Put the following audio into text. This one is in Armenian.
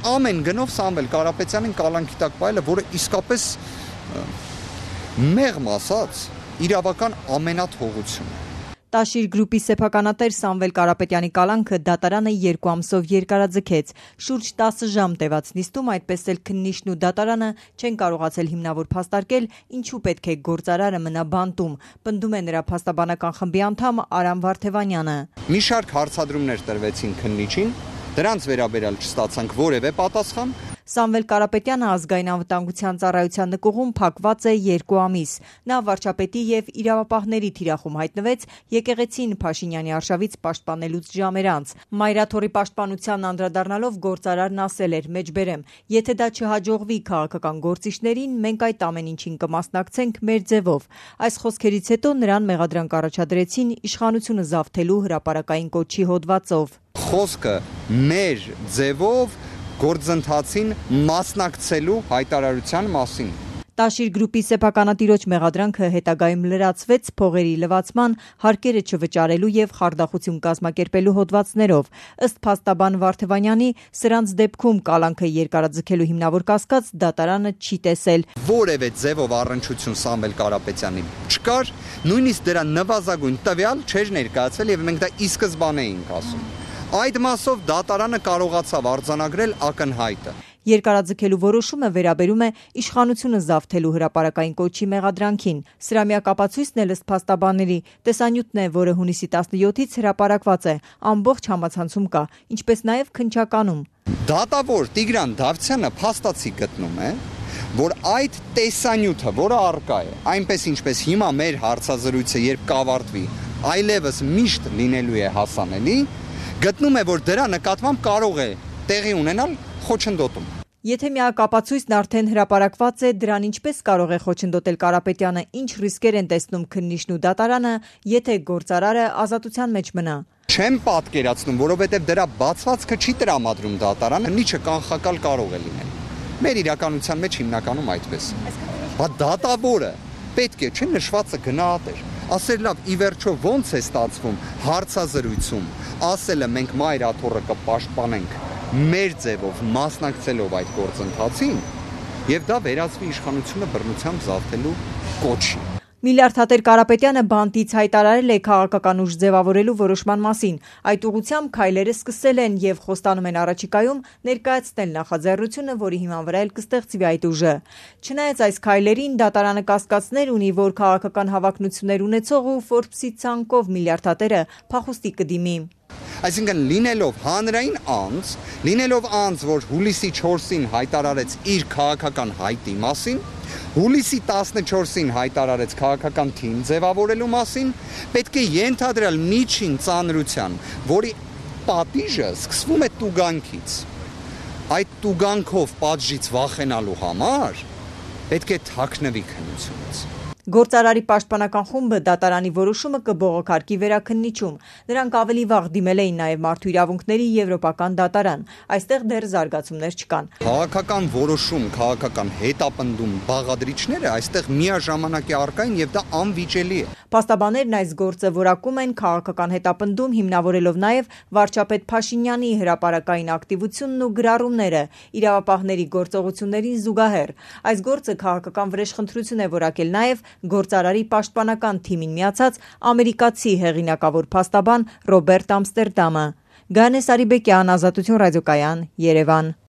ամեն գնով Սամվել Կարապետյանին կալանքի տակ պայելը, որը իսկապես մեղմ ասած իրավական ամենաթողությունն է։ Տաշիր գրուպի սեփականատեր Սամվել Կարապետյանի կալանքը դատարանը 2 ամսով երկարաձգեց։ Շուրջ 10 ժամ տևած նիստում այդպես էլ քննիչն ու դատարանը չեն կարողացել հիմնավոր փաստարկել, ինչու պետք է գործարարը մնա բանտում, պնդում է նրա փաստաբանական խմբի անդամ Արամ Վարդևանյանը։ Մի շարք հարցադրումներ տրվեցին քննիչին, դրանց վերաբերյալ չստացանք որևէ պատասխան։ Սամվել Կարապետյանը ազգային անվտանգության ծառայության նկուղում փակված է 2 ամիս։ Նա վարչապետի եւ իրավապահների թիրախում հայտնվեց եկեղեցին Փաշինյանի արշավից պաշտպանելուց ժամեր անց։ Մայրաթորի պաշտպանությանն անդրադառնալով գործարարն ասել էր. «Մեջբերեմ, եթե դա չհաջողվի քաղաքական գործիչներին, մենք այդ ամեն ինչին կմասնակցենք մեր ձևով»։ Այս խոսքերից հետո նրան մեղադրանք առաջադրեցին իշխանությունը զավթելու հրապարակային կոչի հոդվածով։ Խոսքը մեր ձևով գործընթացին մասնակցելու հայտարարության մասին։ Տաշիր գրուպի սեփականատիրոջ մեղադրանքը հետագայում լրացվեց փողերի լվացման, հարկերը չվճարելու եւ խարդախություն կազմակերպելու հոդվածներով։ Ըստ փաստաբան Վարդևանյանի, սրանց դեպքում կալանքը երկարաձգելու հիմնավոր կասկած դատարանը չի տեսել։ Որևէ ձևով առնչություն Սամվել Կարապետյանի չկար, նույնիսկ դրա նվազագույն տվյալ չէր ներկայացվել եւ մենք դա ի սկզբանե էինք ասում։ Այդ մասով դատարանը կարողացավ արձանագրել ակնհայտը։ Երկարաձգելու որոշումը վերաբերում է իշխանությունը զավթելու հրապարակային կոչի մեղադրանքին։ Սրա միակ ապացույցն էլ ըստ փաստաբանների տեսանյութն է, որը հունիսի 17-ից հրապարակված է, ամբողջ համացանցում կա, ինչպես նաև քննչականում։ Դատավոր Տիգրան Դավթյանը փաստացի գտնում է, որ այդ տեսանյութը, որը առկա է, այնպես ինչպես հիմա մեր հարցազրույցը երբ կավարտվի, այլևս միշտ լինելու է հասանելի, գտնում է, որ դրա նկատմամբ կարող է տեղի ունենալ խոչընդոտում։ Եթե միակ ապացույցն արդեն հրապարակված է, դրան ինչպես կարող է խոչընդոտել Կարապետյանը, ինչ ռիսկեր են տեսնում քննիչն ու դատարանը, եթե գործարարը ազատության մեջ մնա։ Չեմ պատկերացնում, որովհետև դրա բացվածքը չի տրամադրում դատարանը, քննիչը կանխակալ կարող է լինել։ Մեր իրականության մեջ հիմնականում այդպես։ Բա դատավորը պետք է չէ նշվածը գնահատեր։ Ասել լավ, ի վերջո ոնց է ստացվում հարցազրույցում, ասելը մենք մայրաթոռը կպաշտպանենք մեր ձևով մասնակցելով այդ գործընթացին, եւ դա վերածվի իշխանությունը բռնությամբ զավթելու կոչի։ Միլիարդատեր Կարապետյանը բանտից հայտարարել է քաղաքական ուժ ձևավորելու որոշման մասին։ Այդ ուղղությամբ քայլերը սկսել են եւ խոստանում են առաջիկայում ներկայացնել նախաձեռնությունը, որի հիման վրա էլ կստեղծվի այդ ուժը։ Չնայած այս քայլերին, դատարանը կասկածներ ունի, որ քաղաքական հավակնություններ ունեցող ու Forbes-ի ցանկով միլիարդատերը փախուստի կդիմի։ Այսինքն լինելով հանրային անձ, որ հուլիսի 4-ին հայտարարեց իր քաղաքական հայտի մասին, հուլիսի 14-ին հայտարարեց քաղաքական թիմ ձևավորելու մասին, պետք է ենթադրել միջին ծանրության, որի պատիժը սկսվում է տուգանքից։ Այդ տուգանքով պատժից վախենալու համար պետք է թաքնվի քննությունից։ Գործարարի պաշտպանական խումբը դատարանի որոշումը կբողոքարկի վերաքննիչում։ Նրանք ավելի վաղ դիմել էին նաև Մարդու իրավունքների եվրոպական դատարան։ Այստեղ դեռ զարգացումներ չկան։ Քաղաքական որոշում, քաղաքական հետապնդում բաղադրիչները այստեղ միաժամանակ է առկա եւ դա անվիճելի է։ Փաստաբաններն այս գործը որակում են քաղաքական հետապնդում, հիմնավորելով նաև վարչապետ Փաշինյանի հրապարակային ակտիվությունն ու գրառումները իրավապահների գործողություններին զուգահեռ։ Այս գործը քաղաքական վրեժխնդրություն է որակել նաև գործարարի պաշտպանական թիմին միացած ամերիկացի հեղինակավոր փաստաբան Ռոբերտ Ամստերդամը։ Գանես Արիբեկյան, Ազատություն ռադիոկայան, Երևան։